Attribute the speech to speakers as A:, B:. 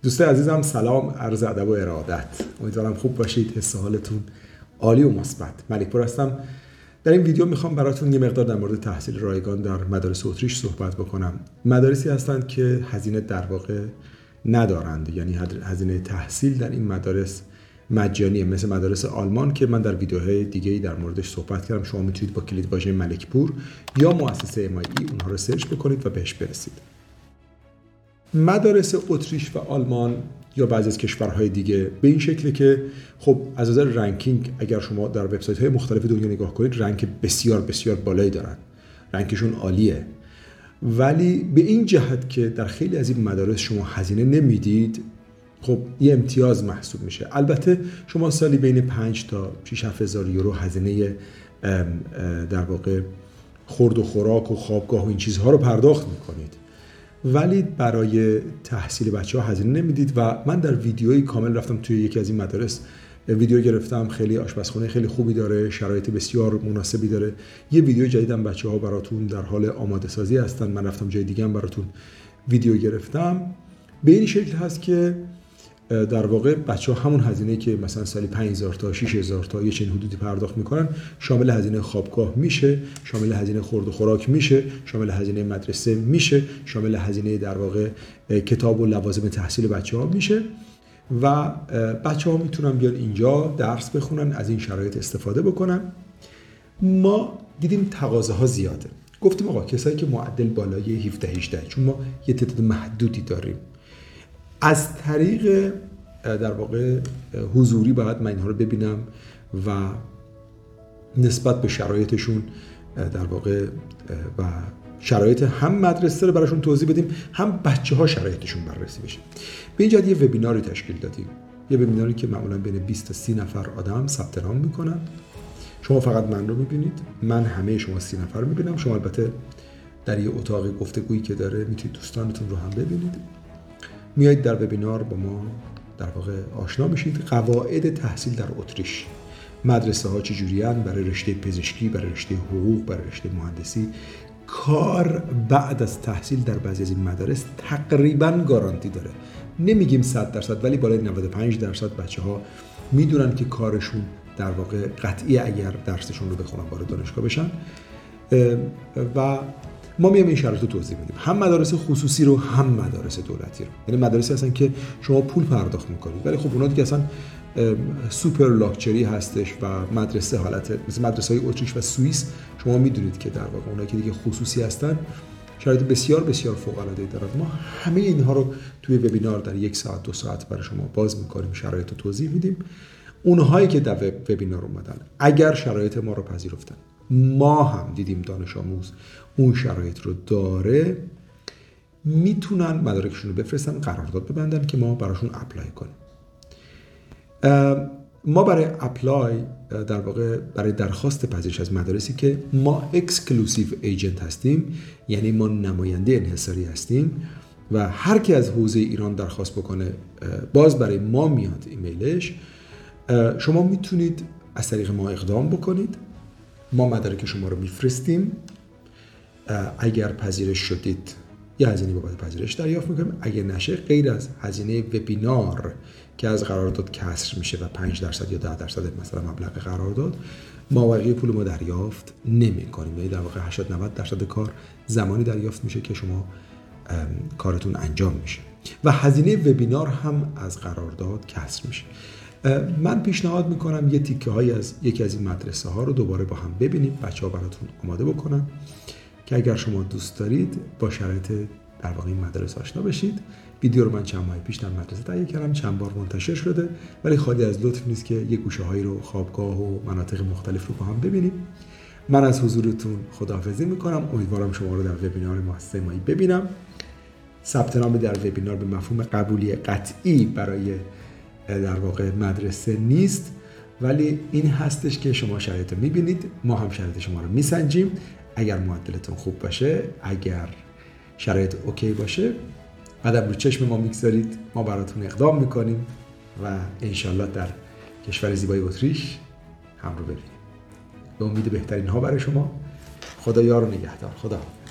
A: دوستان عزیزم سلام، عرض ادب و ارادت. امیدوارم خوب باشید، حس حالتون عالی و مثبت. ملکپور هستم. در این ویدیو میخوام براتون یه مقدار در مورد تحصیل رایگان در مدارس اتریش صحبت بکنم. مدارسی هستند که هزینه در واقع ندارند، یعنی هزینه تحصیل در این مدارس مجانیه، مثل مدارس آلمان که من در ویدیوهای دیگه‌ای در موردش صحبت کردم. شما میتونید با کلید واژه ملکپور یا مؤسسه MIE اونها رو سرچ بکنید و بهش برسید. مدارس اتریش و آلمان یا بعضی از کشورهای دیگه به این شکله که خب از نظر رنکینگ اگر شما در وبسایت‌های مختلف دنیا نگاه کنید رنک بسیار بسیار بالایی دارن، رنکشون عالیه، ولی به این جهت که در خیلی از این مدارس شما هزینه نمیدید، خب یه امتیاز محسوب میشه. البته شما سالی بین 5 تا 6 هزار یورو هزینه در واقع خورد و خوراک و خوابگاه و این چیزها رو پرداخت میکنید، ولی برای تحصیل بچه‌ها هزینه نمیدید. و من در ویدیویی کامل رفتم توی یکی از این مدارس ویدیو گرفتم، خیلی آشپزخونه خیلی خوبی داره، شرایط بسیار مناسبی داره. یه ویدیو جدیدم بچه‌ها براتون در حال آماده سازی هستن، من رفتم جای دیگه هم براتون ویدیو گرفتم. به این شکل هست که در واقع بچه‌ها همون هزینه‌ای که مثلا سالی 5000 تا 6000 تا یه چنین حدودی پرداخت میکنن شامل هزینه خوابگاه میشه، شامل هزینه خورد و خوراک میشه، شامل هزینه مدرسه میشه، شامل هزینه در واقع کتاب و لوازم تحصیل بچه‌ها میشه و بچه‌ها میتونن بیان اینجا درس بخونن، از این شرایط استفاده بکنن. ما دیدیم تقاضاها زیاده، گفتیم آقا کسایی که معدل بالای 17 18 چون ما یه تعداد محدودی داریم، از طریق در واقع حضوری باید من اینها رو ببینم و نسبت به شرایطشون در واقع و شرایط هم مدرسه رو براشون توضیح بدیم، هم بچه ها شرایطشون بررسی بشه. به این جهت یه وبیناری تشکیل دادیم، یه وبیناری که معمولا بین 20 تا 30 نفر آدم ثبت نام میکنن. شما فقط من رو میبینید، من همه شما 30 نفر رو میبینم. شما البته در یه اتاق گفتگویی که داره میتونید دوستانتون رو هم ببینید. میایید در وبینار با ما در واقع آشنا میشید. قواعد تحصیل در اتریش، مدرسه ها چجوریان برای رشته پزشکی، برای رشته حقوق، برای رشته مهندسی. کار بعد از تحصیل در بعضی از این مدارس تقریبا گارانتی داره، نمیگیم 100%، ولی بالای 95% بچه‌ها میدونن که کارشون در واقع قطعی اگر درسشون رو بخونن وارد دانشگاه بشن. و ما میایم این شرایط رو توضیح میدیم، هم مدارس خصوصی رو هم مدارس دولتی رو. یعنی مدارسی هستن که شما پول پرداخت میکنید، ولی خب اونا دیگه اصلا سوپر لاکچری هستش و مدرسه حالت مثل مدرسه‌های اتریش و سوئیس شما میدونید که در واقع اونایی که دیگه خصوصی هستن شرایط بسیار بسیار فوق العاده دارن. ما همه اینها رو توی وبینار در 1 ساعت 2 ساعت برای شما باز میکنیم، شرایط رو توضیح میدیم. اونهایی که در وبینار اومدن اگر شرایط ما رو پذیرفتن، ما هم دیدیم دانش آموز اون شرایط رو داره، میتونن مدارکشون رو بفرستن، قرارداد ببندن که ما براشون اپلای کنیم. ما برای اپلای در واقع برای درخواست پذیرش از مدارسی که ما اکسکلوسیو ایجنت هستیم، یعنی ما نماینده انحصاری هستیم و هر کی از حوزه ایران درخواست بکنه باز برای ما میاد ایمیلش. شما میتونید از طریق ما اقدام بکنید، ما مدارک شما رو میفرستیم. اگر پذیرش شدید یه هزینه بابت پذیرش دریافت میکنیم، اگر نشه غیر از هزینه وبینار که از قرارداد کسر میشه و 5% یا 10% مثلا مبلغ قرارداد، ما بقیه پول ما دریافت نمیکنیم. یعنی در واقع 80-90% کار زمانی دریافت میشه که شما کارتون انجام میشه و هزینه وبینار هم از قرارداد کسر میشه. من پیشنهاد میکنم یه تیکه های از یکی از این مدرسه ها رو دوباره با هم ببینیم، بچه ها براتون آماده بکنن که اگر شما دوست دارید با شرایط در واقع این مدارس آشنا بشید. ویدیو رو من چند ماه پیش در مدرسه تهیه کردم، چند بار منتشر شده، ولی خالی از لطف نیست که یه گوشه هایی رو، خوابگاه و مناطق مختلف رو با هم ببینیم. من از حضورتون خداحافظی میکنم، امیدوارم شما رو در وبینار مؤسسه MIE ببینم. ثبت نام در وبینار به مفهوم قبولی قطعی برای در واقع مدرسه نیست، ولی این هستش که شما شرایط رو میبینید، ما هم شرایط شما رو میسنجیم. اگر معدلتون خوب باشه، اگر شرایط اوکی باشه، قدم رو چشم ما میگذارید، ما براتون اقدام میکنیم و انشالله در کشور زیبای اتریش هم رو ببینیم. به امید بهترین ها برای شما. خدا یار و نگهدار. خدا حافظ.